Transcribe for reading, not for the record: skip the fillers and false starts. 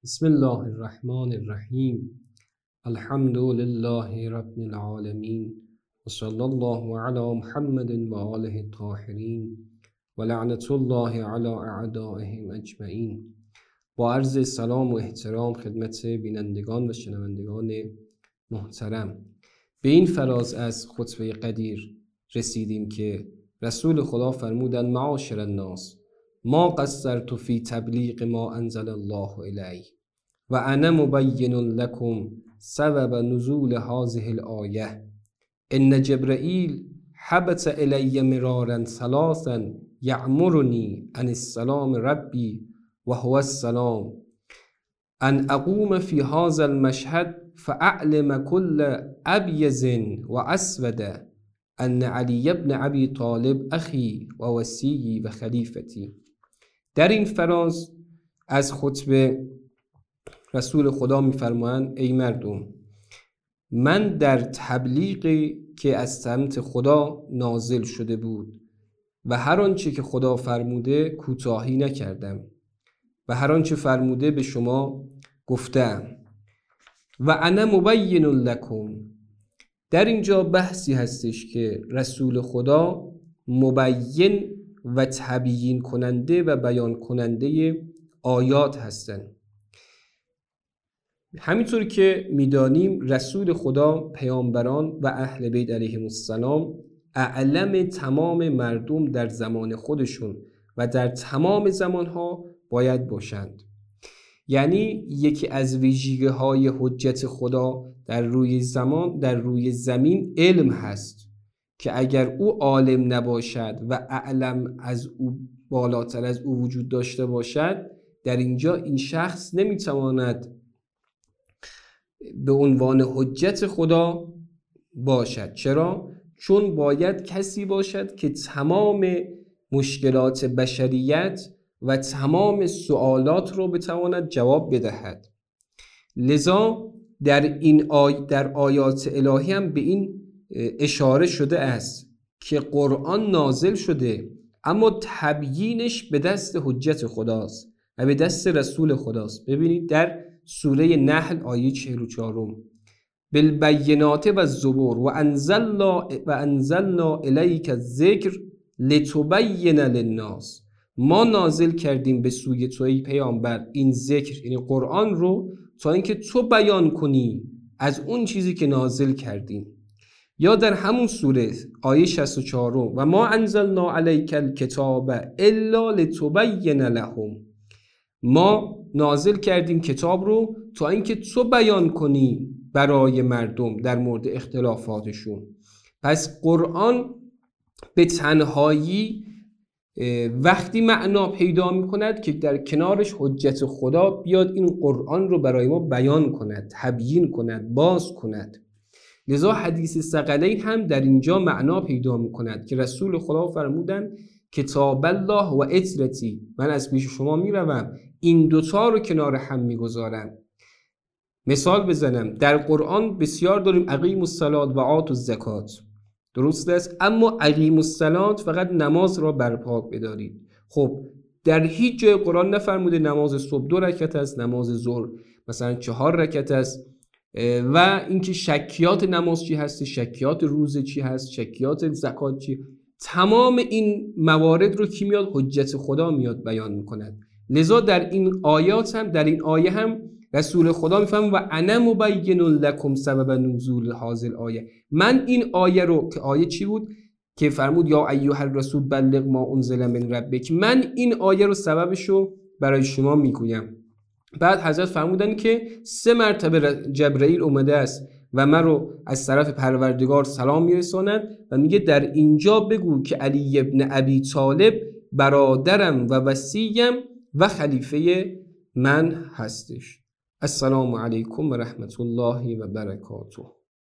بسم الله الرحمن الرحیم. الحمد لله رب العالمین و صلی الله علی محمد و آله الطاهرین و لعنت الله علی اعدائهم اجمعین. با عرض سلام و احترام خدمت بینندگان و شنوندگان محترم، به این فراز از خطبه قدیر رسیدیم که رسول خدا فرمودند: معاشر الناس، ما قصرت فی تبلیغ ما انزل الله الی و انا مبین لکم سبب نزول هذه الآیه. ان جبرائیل حبط الی مرارا ثلاثا یأمرنی عن السلام ربی و هو السلام، ان اقوم فی هذا المشهد فاعلم كل ابیض و اسود ان علی بن ابی طالب اخی و وصی و خلیفتی. در این فراز از خطبه رسول خدا میفرمایند: ای مردم، من در تبلیغی که از سمت خدا نازل شده بود و هر آنچه که خدا فرموده کوتاهی نکردم و هر آنچه فرموده به شما گفتم. و انا مبین لکم، در اینجا بحثی هستش که رسول خدا مبین و تبیین کننده و بیان کننده آیات هستند. همینطور که میدانیم رسول خدا، پیامبران و اهل بیت علیهم السلام اعلم تمام مردم در زمان خودشون و در تمام زمانها باید باشند. یعنی یکی از ویژگی‌های حجت خدا در روی زمین علم هست که اگر او عالم نباشد و اعلم از او، بالاتر از او وجود داشته باشد، در اینجا این شخص نمیتواند به عنوان حجت خدا باشد. چرا؟ چون باید کسی باشد که تمام مشکلات بشریت و تمام سوالات رو بتواند جواب بدهد. لذا در آیات الهی هم به این اشاره شده است که قرآن نازل شده اما تبیینش به دست حجت خداست و به دست رسول خداست. ببینید در سوره نحل آیه 44: بالبینات و الزبور و انزلنا الیک الذکر لتبین للناس، ما نازل کردیم به سوی تو ای پیامبر این ذکر، یعنی قرآن رو، تا اینکه تو بیان کنی از اون چیزی که نازل کردیم. یا در همون سوره آیه 64: و ما انزلنا علیک الکتاب الا لتبین لهم، ما نازل کردیم کتاب رو تا اینکه تو بیان کنی برای مردم در مورد اختلافاتشون. پس قرآن به تنهایی وقتی معنا پیدا می کند که در کنارش حجت خدا بیاد این قرآن رو برای ما بیان کند، تبیین کند، باز کند. لذا حدیث ثقلین هم در اینجا معنا پیدا می کند که رسول خدا فرمودن کتاب الله و اطرتی، من از پیش شما می روم این دوتا رو کنار هم می گذارم. مثال بزنم، در قرآن بسیار داریم اقیموا الصلاة و آتوا الزکات، درست است، اما اقیموا الصلاة فقط نماز را برپا بدارید. خب در هیچ جای قرآن نفرموده نماز صبح 2 رکعت است، نماز ظهر مثلا 4 رکعت است، و اینکه شکیات نماز چی هست، شکیات روزه چی هست، شکیات زکات چی. تمام این موارد رو کی میاد؟ حجت خدا میاد بیان میکند. لذا در این آیات هم، در این آیه هم رسول خدا میفهمه و انا مبین لکم سبب نزول هذه الآیه، من این آیه رو، که آیه چی بود که فرمود یا ایها الرسول بلغ ما انزل من ربک، من این آیه رو سببشو برای شما میگویم. بعد حضرت فرمودن که 3 مرتبه جبرائیل اومده است و من رو از طرف پروردگار سلام میرساند و میگه در اینجا بگو که علی ابن ابی طالب برادرم و وصیم و خلیفه من هستش. السلام علیکم و رحمت الله و برکاته.